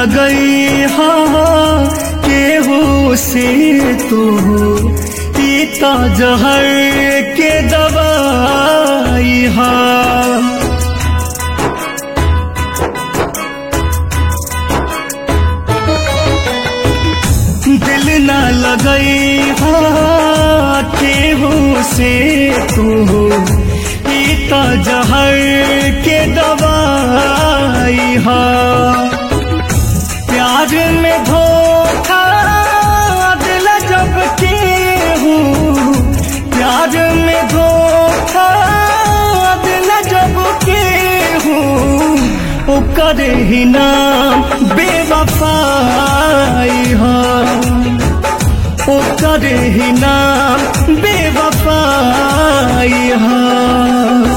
लगई हाँ केहू से तू पीता जहर के दवाई हाँ। दिल न लगई हाँ केहू से तू पीता जहर के दवाई हाँ। प्यार में धोखा दिल जब केहू, प्यार में धोखा दिल जब केहू, ओकर ही नाम बेवफाई हाँ। ओकर ही नाम बेवफाई हाँ।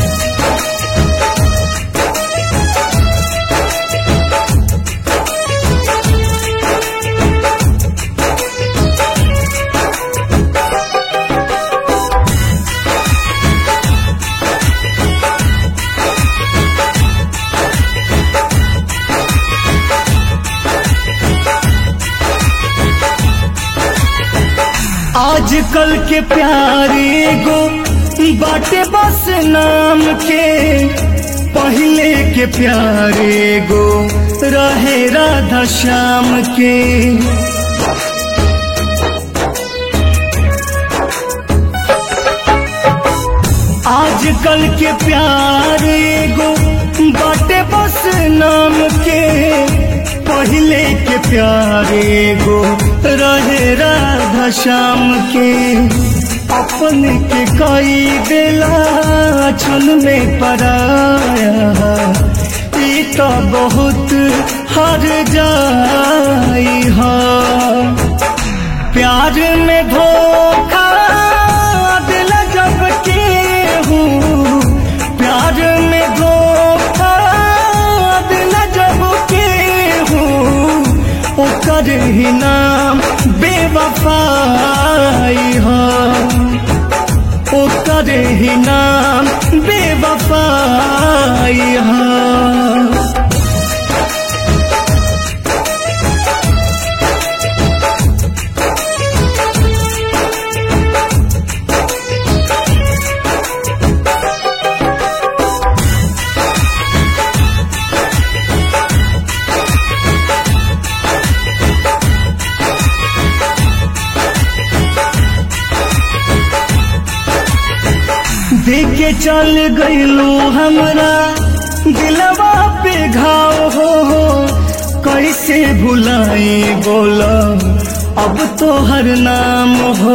आजकल के प्यारे गो बाटे बस नाम के, पहले के प्यारे गो रहे राधा श्याम के। आजकल के प्यारे गो बाटे बस नाम के, पहले के प्यारे गो रहे राधा श्याम के। अपने के कई बेला छल में पराया, ई तो बहुत हर जाई हाँ। प्यार में धोखा दिल जब केहू, प्यार में धोखा दिल जब केहू, ओकर ही नाम बेवफाई हाँ। ओकर ही नाम बेवफाई हाँ। देखे चल गईलू हमरा दिलवा पे घाव हो, कैसे भुलाई बोला अब तो हर नाम हो।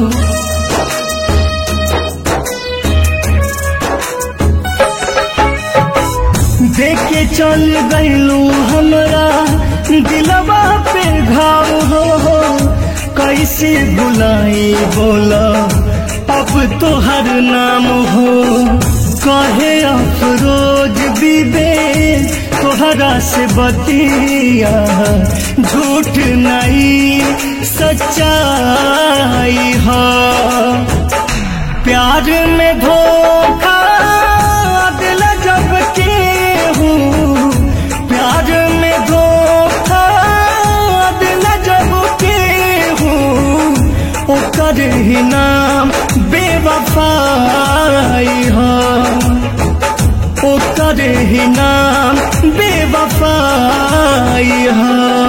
देखे चल गईलू हमरा दिलवा पे घाव हो, कैसे भुलाई बोला अब तो हर नाम हो। कहे अफरोज बीबे तोहरा से बतिया, झूठ नहीं सच्चाई हाँ। प्यार में धोखा दिल जब केहू, प्यार में धोखा दिल जब केहू, ओकर ही नाम बेवफाई हाँ। ओकर ही नाम बेवफाई हाँ।